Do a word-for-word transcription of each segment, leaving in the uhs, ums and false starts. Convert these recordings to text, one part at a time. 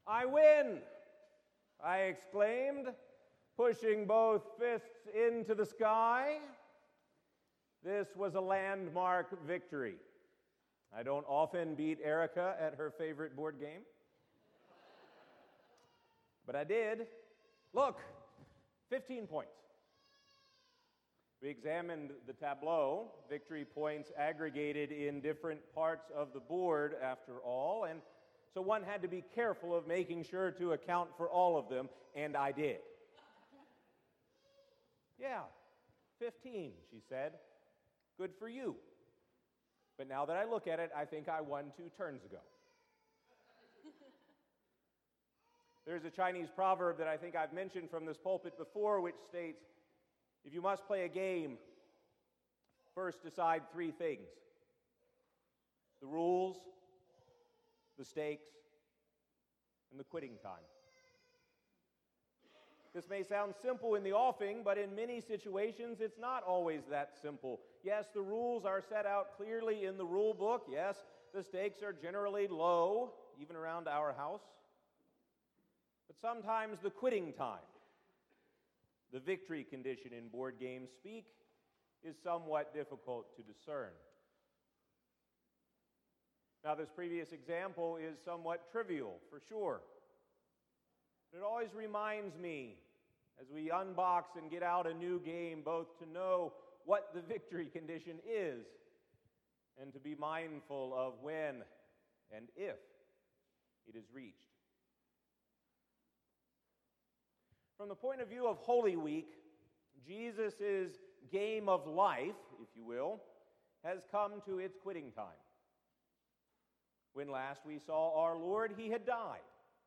"I win!" I exclaimed, pushing both fists into the sky. This was a landmark victory. I don't often beat Erica at her favorite board game, but I did. Look, fifteen points. We examined the tableau, victory points aggregated in different parts of the board after all, and so one had to be careful of making sure to account for all of them, and I did. "Yeah, fifteen, she said. "Good for you. But now that I look at it, I think I won two turns ago." There's a Chinese proverb that I think I've mentioned from this pulpit before, which states, if you must play a game, first decide three things: the rules, the stakes, and the quitting time. This may sound simple in the offing, but in many situations it's not always that simple. Yes, the rules are set out clearly in the rule book. Yes, the stakes are generally low, even around our house. But sometimes the quitting time, the victory condition in board game speak, is somewhat difficult to discern. Now, this previous example is somewhat trivial, for sure. It always reminds me, as we unbox and get out a new game, both to know what the victory condition is and to be mindful of when and if it is reached. From the point of view of Holy Week, Jesus' game of life, if you will, has come to its quitting time. When last we saw our Lord, he had died.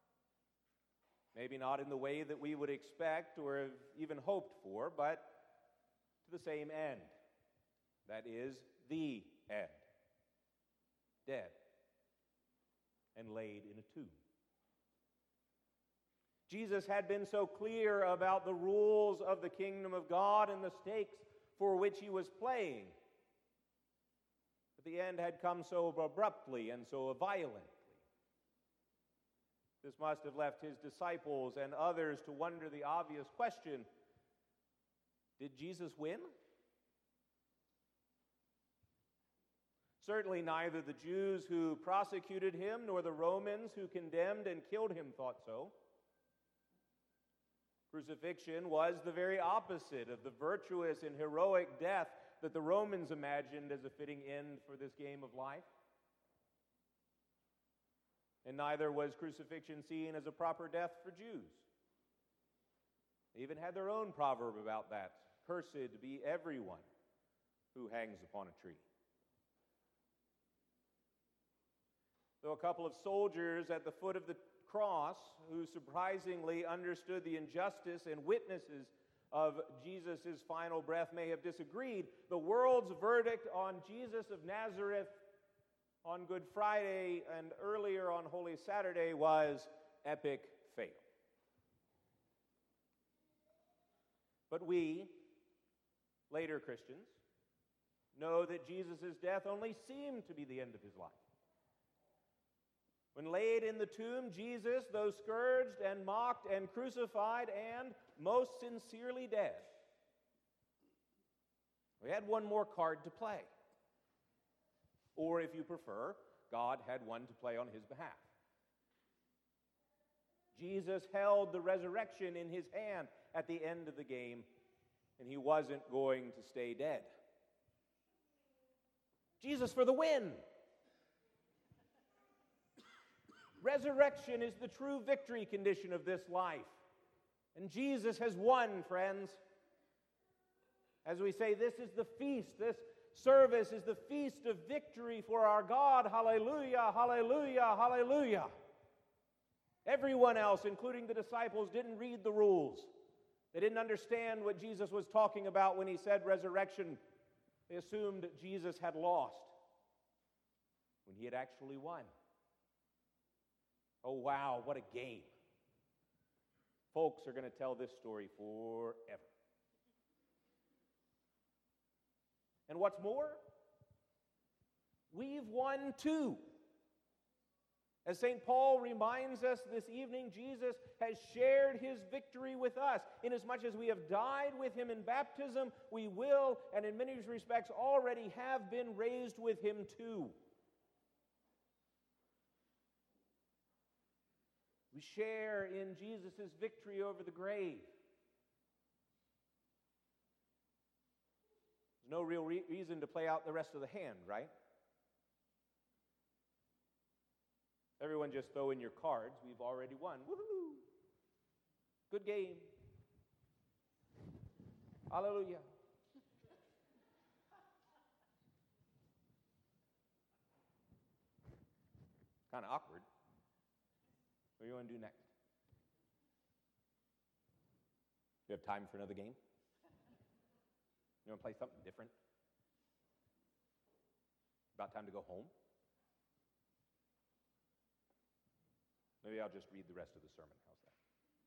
Maybe not in the way that we would expect or have even hoped for, but to the same end. That is, the end. Dead and laid in a tomb. Jesus had been so clear about the rules of the kingdom of God and the stakes for which he was playing, but the end had come so abruptly and so violently. This must have left his disciples and others to wonder the obvious question: did Jesus win? Certainly neither the Jews who prosecuted him nor the Romans who condemned and killed him thought so. Crucifixion was the very opposite of the virtuous and heroic death that the Romans imagined as a fitting end for this game of life. And neither was crucifixion seen as a proper death for Jews. They even had their own proverb about that: "Cursed be everyone who hangs upon a tree." Though a couple of soldiers at the foot of the cross, who surprisingly understood the injustice and witnesses of Jesus' final breath, may have disagreed, the world's verdict on Jesus of Nazareth on Good Friday and earlier on Holy Saturday was epic fail. But we, later Christians, know that Jesus' death only seemed to be the end of his life. When laid in the tomb, Jesus, though scourged and mocked and crucified and most sincerely dead, we had one more card to play. Or, if you prefer, God had one to play on his behalf. Jesus held the resurrection in his hand at the end of the game, and he wasn't going to stay dead. Jesus for the win! Resurrection is the true victory condition of this life. And Jesus has won, friends. As we say, this is the feast. This service is the feast of victory for our God. Hallelujah, hallelujah, hallelujah. Everyone else, including the disciples, didn't read the rules. They didn't understand what Jesus was talking about when he said resurrection. They assumed that Jesus had lost when he had actually won. Oh, wow, what a game. Folks are going to tell this story forever. And what's more, we've won too. As Saint Paul reminds us this evening, Jesus has shared his victory with us. Inasmuch as we have died with him in baptism, we will, and in many respects already have been raised with him too. We share in Jesus' victory over the grave. There's no real re- reason to play out the rest of the hand, right? Everyone just throw in your cards. We've already won. Woohoo! Good game. Hallelujah. Kind of awkward. What do you want to do next? Do you have time for another game? You want to play something different? About time to go home? Maybe I'll just read the rest of the sermon. How's that?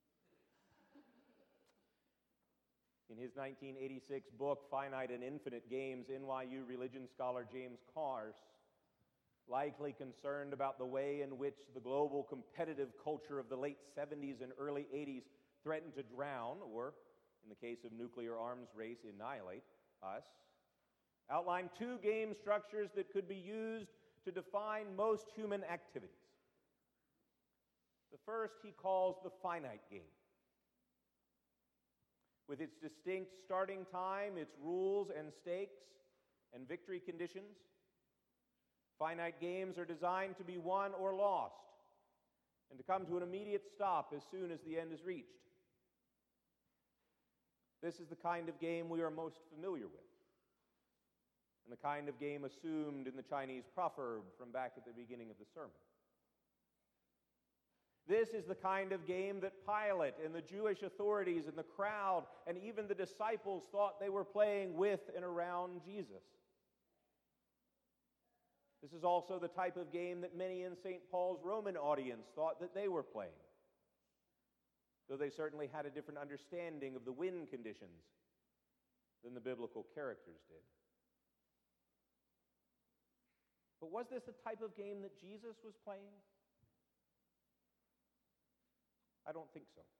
In his nineteen eighty-six book, Finite and Infinite Games, N Y U religion scholar James Carse, likely concerned about the way in which the global competitive culture of the late seventies and early eighties threatened to drown, or, in the case of nuclear arms race, annihilate us, outlined two game structures that could be used to define most human activities. The first he calls the finite game. With its distinct starting time, its rules and stakes, and victory conditions, finite games are designed to be won or lost, and to come to an immediate stop as soon as the end is reached. This is the kind of game we are most familiar with, and the kind of game assumed in the Chinese proverb from back at the beginning of the sermon. This is the kind of game that Pilate and the Jewish authorities and the crowd and even the disciples thought they were playing with and around Jesus. This is also the type of game that many in Saint Paul's Roman audience thought that they were playing, though they certainly had a different understanding of the win conditions than the biblical characters did. But was this the type of game that Jesus was playing? I don't think so.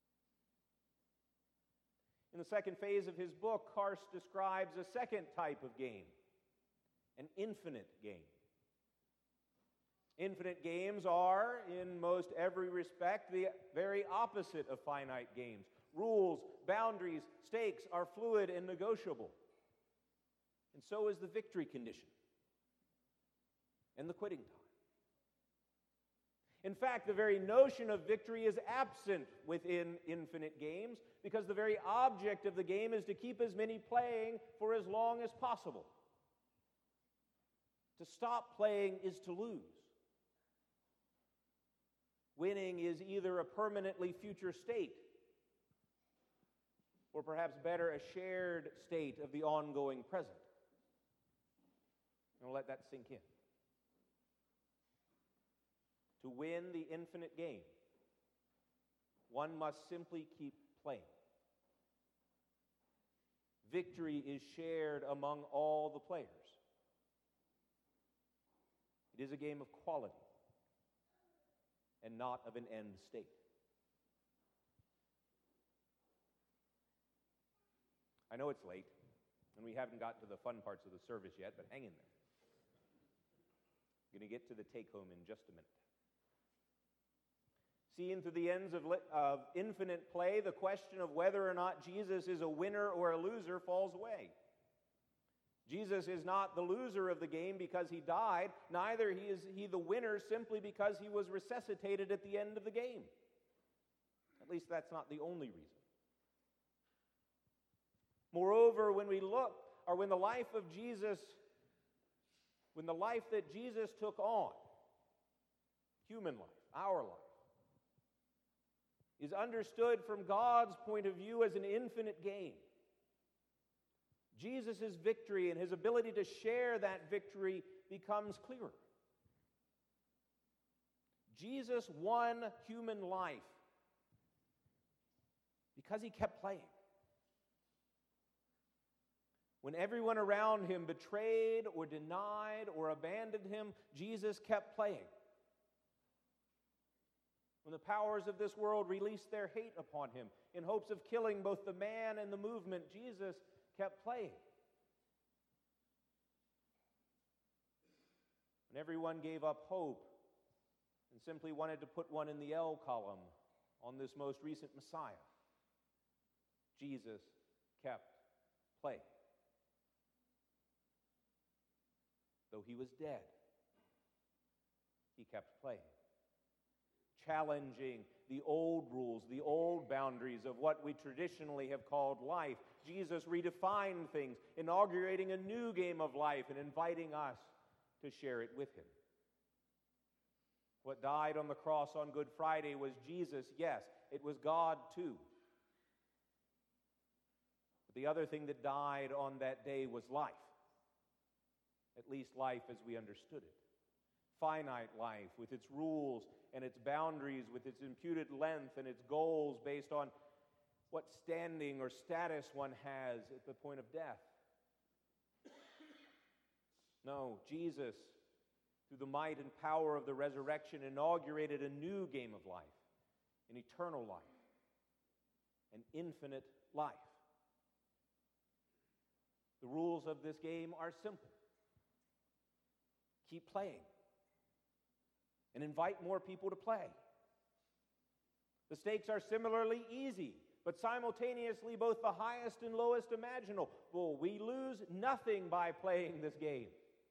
In the second phase of his book, Carse describes a second type of game, an infinite game. Infinite games are, in most every respect, the very opposite of finite games. Rules, boundaries, stakes are fluid and negotiable. And so is the victory condition and the quitting time. In fact, the very notion of victory is absent within infinite games because the very object of the game is to keep as many playing for as long as possible. To stop playing is to lose. Winning is either a permanently future state, or perhaps better, a shared state of the ongoing present. And we'll let that sink in. To win the infinite game, one must simply keep playing. Victory is shared among all the players. It is a game of quality and not of an end state. I know it's late, and we haven't gotten to the fun parts of the service yet, but hang in there. I'm going to get to the take-home in just a minute. Seen through the ends of, li- of infinite play, the question of whether or not Jesus is a winner or a loser falls away. Jesus is not the loser of the game because he died, neither he is he the winner simply because he was resuscitated at the end of the game. At least that's not the only reason. Moreover, when we look, or when the life of Jesus, when the life that Jesus took on, human life, our life, is understood from God's point of view as an infinite game, Jesus' victory and his ability to share that victory becomes clearer. Jesus won human life because he kept playing. When everyone around him betrayed or denied or abandoned him, Jesus kept playing. when the powers of this world released their hate upon him in hopes of killing both the man and the movement, Jesus kept playing. When everyone gave up hope and simply wanted to put one in the L column on this most recent Messiah, Jesus kept playing. Though he was dead, he kept playing. Challenging the old rules, the old boundaries of what we traditionally have called life. Jesus redefined things, inaugurating a new game of life and inviting us to share it with him. What died on the cross on Good Friday was Jesus, yes. It was God too. But the other thing that died on that day was life. At least life as we understood it. Finite life with its rules and its boundaries, with its imputed length and its goals based on what standing or status one has at the point of death. No, Jesus, through the might and power of the resurrection, inaugurated a new game of life, an eternal life, an infinite life. The rules of this game are simple. Keep playing and invite more people to play. The stakes are similarly easy, but simultaneously both the highest and lowest imaginable. We lose nothing by playing this game.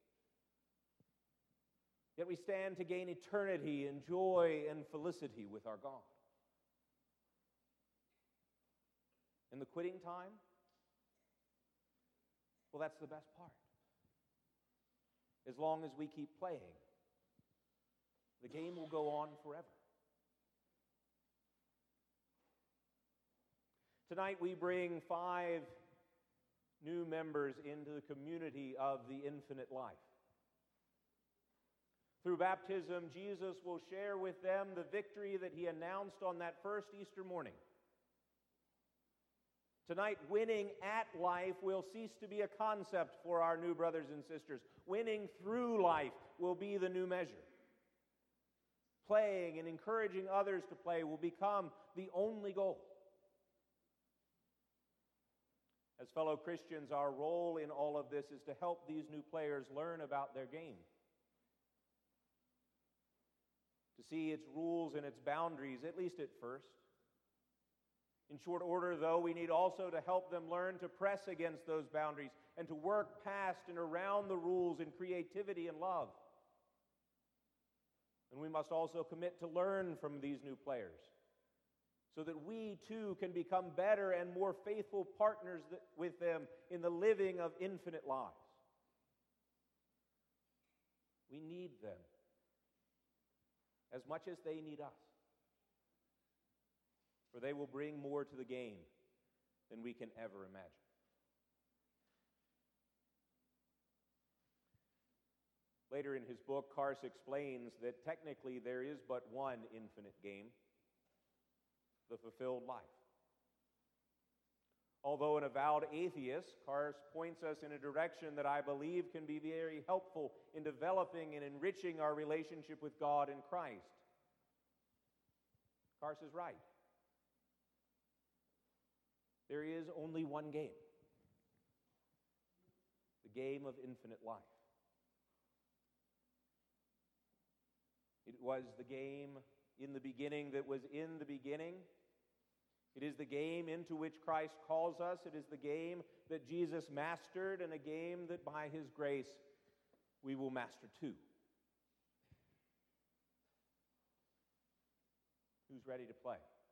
Yet we stand to gain eternity and joy and felicity with our God. And the quitting time? Well, that's the best part. As long as we keep playing, the game will go on forever. Tonight we bring five new members into the community of the infinite life. Through baptism, Jesus will share with them the victory that he announced on that first Easter morning. Tonight, winning at life will cease to be a concept for our new brothers and sisters. Winning through life will be the new measure. Playing and encouraging others to play will become the only goal. As fellow Christians, our role in all of this is to help these new players learn about their game, to see its rules and its boundaries, at least at first. In short order, though, we need also to help them learn to press against those boundaries and to work past and around the rules in creativity and love. And we must also commit to learn from these new players so that we too can become better and more faithful partners with them in the living of infinite lives. We need them as much as they need us, for they will bring more to the game than we can ever imagine. Later in his book, Kars explains that technically there is but one infinite game, the fulfilled life. Although an avowed atheist, Kars points us in a direction that I believe can be very helpful in developing and enriching our relationship with God in Christ. Kars is right. There is only one game, the game of infinite life. It was the game in the beginning that was in the beginning. It is the game into which Christ calls us. It is the game that Jesus mastered, and a game that by his grace we will master too. Who's ready to play?